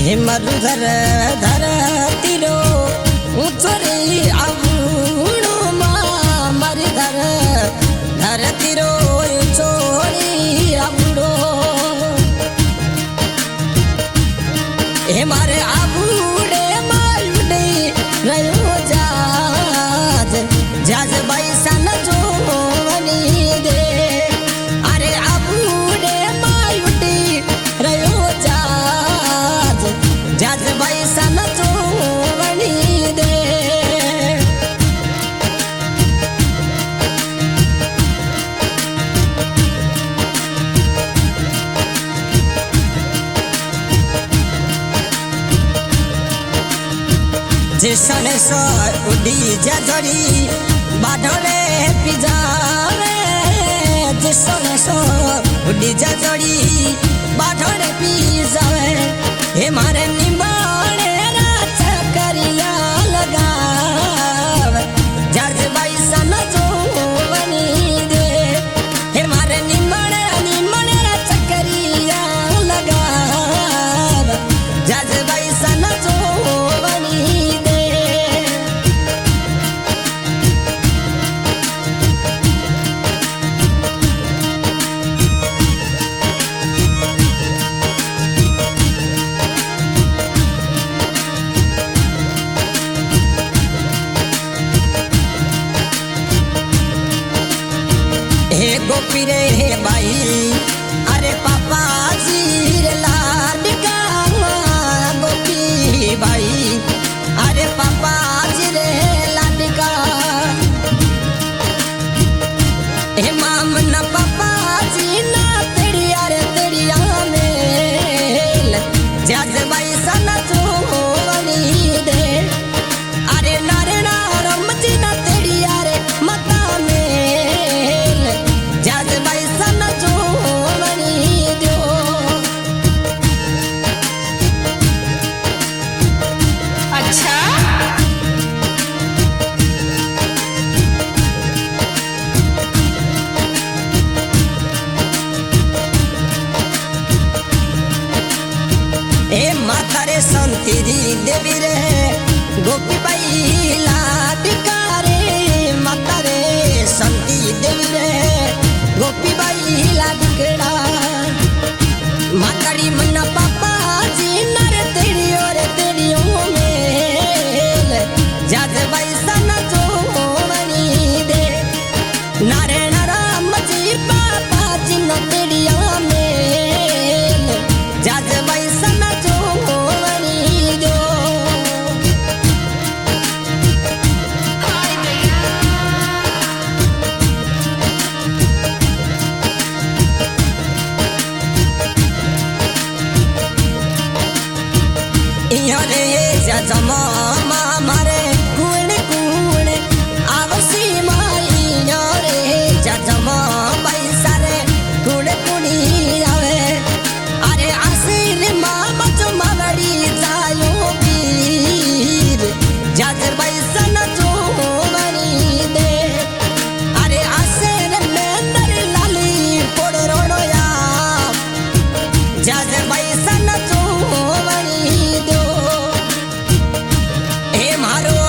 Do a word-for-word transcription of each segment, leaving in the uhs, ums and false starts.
मरुधर धर तीरो ऊंचोरी आवुणो मां मारी धर धर तीरो ऊंचोरी आवुणो हे मारे आवुडे मालुडे रयो जाज जाज बैसा न जोवनी दे अरे आवुडे मालुडे रयो जाज जाज बैसा न जोवनी दे जिसने सो उड़ी जजरी बाढ़ले पिजावे जिसने सो उड़ी जजरी बाढ़ले पिजावे हे मारे निमाणे रात करिया लगावे जज बैसा न जोवनी दे हे मारे निमाणे निमाणे रात करिया लगावे जज बैसा न जोवनी दे हे गोपी रे हे बाई अरे पापा जी रे लाडका गोपी बाई अरे पापा जी रे लाडका हे माम न पापा जी ना तेड़िया रे तेड़िया मेल जज बैसा न जोवनी दे अरे नारे नारम जी ना तेड़िया रे मता मेल जज बैसा न जोवनी दो अच्छा ए माता रे संतीरी देवी रे गोपी बाई लाडका रे माता रे संती देवी रे गोपी बाई लाडकड़ा माताड़ी मन्ना पापा जी नरे तेड़ियो रे तेड़ियो मेल जज बैसा न जोवनी दे नारे नाराम जी पापा जी न तेड़िया मेल जज बैसा न जोवनी दो हाय भैया इहाँ रे जजमा मारे कुण कुण आवसी माई रे जजमा बैसा रे कुण कुणी आवे अरे आसिर मामा जो मावड़ी जायो पीर जज बैसा न जोवनी दे अरे आसिर मेंदर लाली पोड़रोड़ो या जज बैसा न जोवनी दो हे मारो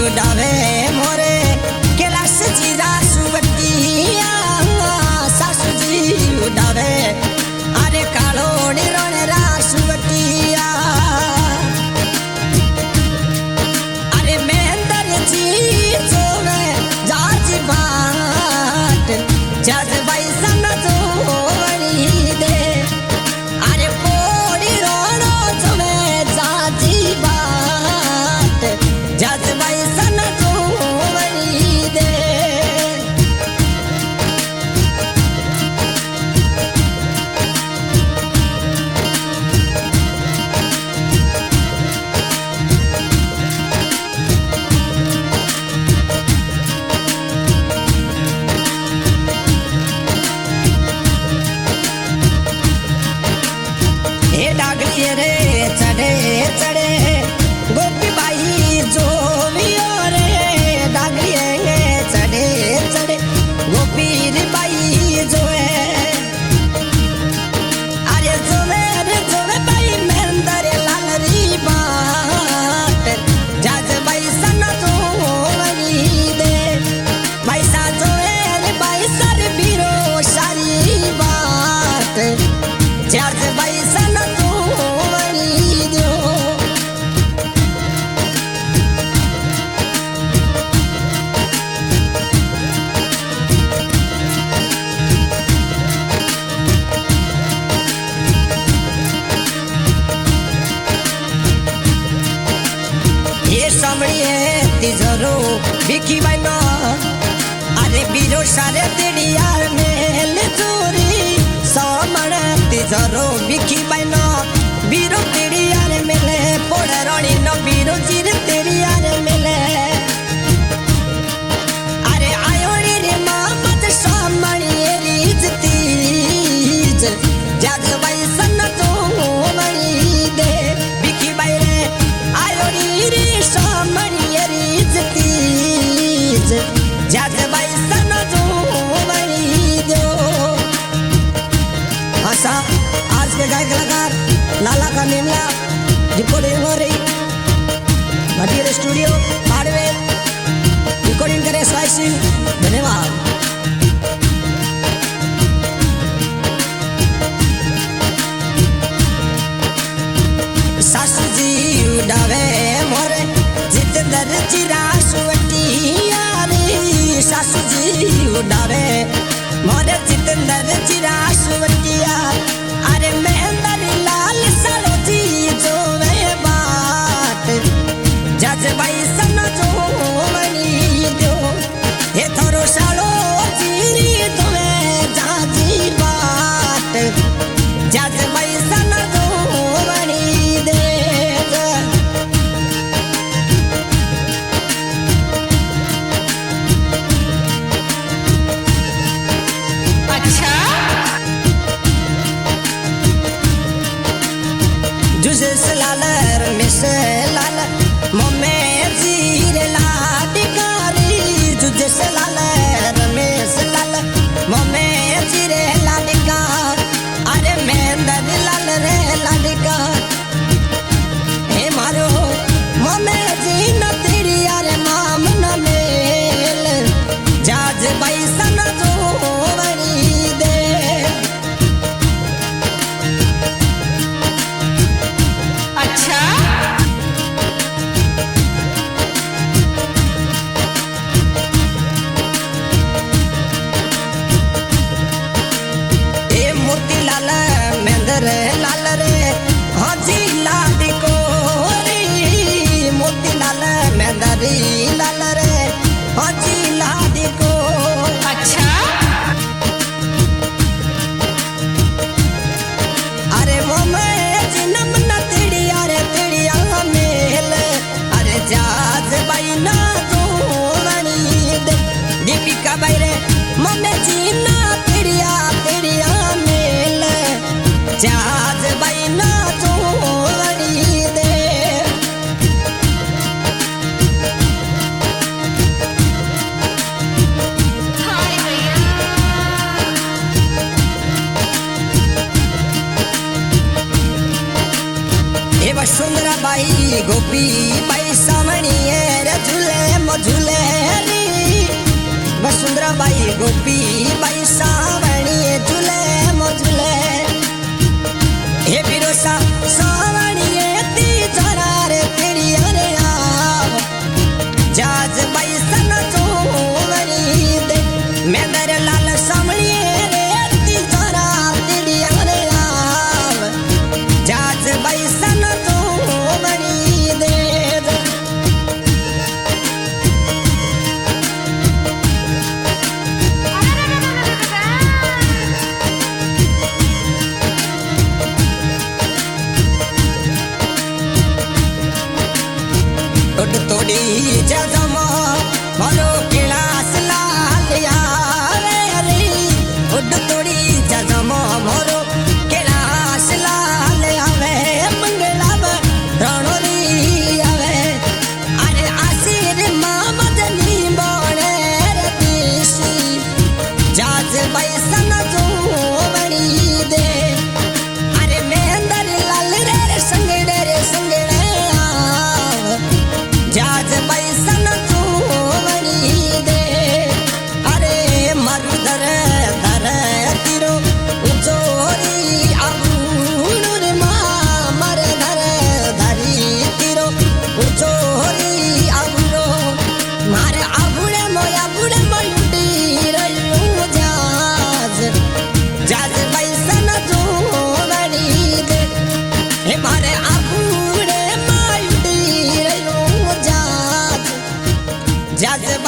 उड़ावे मोरे कैलाश जी रासुवटिया सासू जी उड़ावे अरे कालोड़ी रण रासुवटिया अरे महेंद्र जी जोवे जाज बाट जज भाई सन जोड़ी दे अरे पोड़ी रोड़ो जोवे जाजी बाट जज भाई सन जोड़ी दे हे डागली रे चढ़े चढ़े गोपी बाई जो रे डागली चढ़े चढ़े गोपी रे बाई जो है अरे जो रे जो बाई महेंद्र लाल री बाट जज बाई सन जो दे बाई सा जो रे बाई सर बीरो सारी बात जज बाई सन तिजरो बिकी बाइनो अरे बीरो सारे तिड़ियार मेल चोरी सामण तिजरो बिकी बाइनो बीरो तिड़ियार मेले पोड़े रोड़ी नो बीरो चिर तिड़ियार मेले अरे आयोड़ी रे मामत सामण ये रीज तीज जज बाई सन तो मरी दे बिकी बाई रे आयोड़ी रे सामण जज बाई सन जो मरी दो आशा आज के गायक कलाकार लाला का निमला रिकॉर्डिंग हो रही मटियर स्टूडियो हार्डवेयर रिकॉर्डिंग करे स्वाई सिंह धन्यवाद सासू जी उड़ावे मोरे जितेंद्र जी रासुवटिया सासू जी उड़ावे मोरे जितेंद्र जी रासुवटिया अरे महेंद्र लाल सालो जी जो वे बात जज भाई सन जो मनी दो ये थोरो सालो जीरी तुम्हें जाजी बात जज भाई सन जो मनी दे जुसेस लाल रमेश लाल मम्मे जीरे लाडिकारी जुसेस लाल रमेश लाल मम्मे जीरे लाडिका अरे महेंद्र लाल रे लाडिका हे मारो मम्मे जी न तेरी अरे माम न मेल जाज बाई सन जो मरी दे अच्छा ए मोती लाल महेंद्र लाल रे हाजी लाडी को रे मोती लाल महेंद्र लाल रे हाजी लाडी को अच्छा अरे मोमे जिनम न तिड़िया रे तिड़िया मेल अरे जाज बाई ना जो मनी दे दीपिका बाई रे मोमे जीना तिड़िया तिड़िया मेल जाज बाई ना जो मनी दे हाय भैया ए वसुंधरा बाई गोपी बाई सामणी रे झूले मझुले री वसुंधरा बाई गोपी बाई सावणी झूले मझुले हे बिरोसा सावणी ती जरा रे तेरी अरे आव जाज बाई सन जोवणी दे मैं दर लाल सावणी रे ती जरा तेरी अरे आव जाज बाई सन जोवणी दे टोड तोड़ी जजमा मारो किलास लाल आवे रे टोड तोड़ी जजमा मारो किलास लाल आवे मंगलाव रणोरी आवे अरे आसिर मामदनी बोले रे तीसी जाज बैसन जो बनी दे अरे मेंदर लाल रे संगड़े रे संगड़े आव जाज बैसन चोवणी दे अरे मरुदर धर तिरो उचोरी आबूर मामर धर धरी तिरो उचोरी आबूरो मारे आबूड़े मोया बुड़े मोयुटी रयू जाज जाज बैसन चोवणी दे हे मारे आबूड़े मायुटी रयू जाज जाज